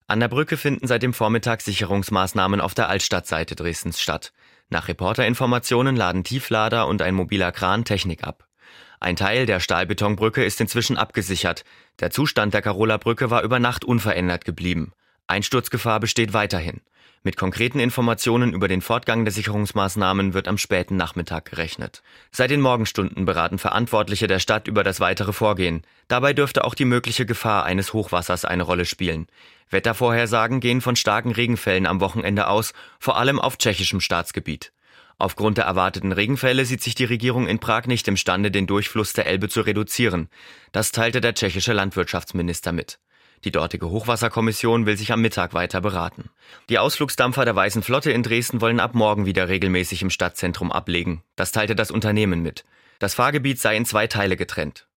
An der Brücke finden seit dem Vormittag Sicherungsmaßnahmen auf der Altstadtseite Dresdens statt. Nach Reporterinformationen laden Tieflader und ein mobiler Kran Technik ab. Ein Teil der Stahlbetonbrücke ist inzwischen abgesichert. Der Zustand der Karola-Brücke war über Nacht unverändert geblieben. Einsturzgefahr besteht weiterhin. Mit konkreten Informationen über den Fortgang der Sicherungsmaßnahmen wird am späten Nachmittag gerechnet. Seit den Morgenstunden beraten Verantwortliche der Stadt über das weitere Vorgehen. Dabei dürfte auch die mögliche Gefahr eines Hochwassers eine Rolle spielen. Wettervorhersagen gehen von starken Regenfällen am Wochenende aus, vor allem auf tschechischem Staatsgebiet. Aufgrund der erwarteten Regenfälle sieht sich die Regierung in Prag nicht imstande, den Durchfluss der Elbe zu reduzieren. Das teilte der tschechische Landwirtschaftsminister mit. Die dortige Hochwasserkommission will sich am Mittag weiter beraten. Die Ausflugsdampfer der Weißen Flotte in Dresden wollen ab morgen wieder regelmäßig im Stadtzentrum ablegen. Das teilte das Unternehmen mit. Das Fahrgebiet sei in 2 Teile getrennt.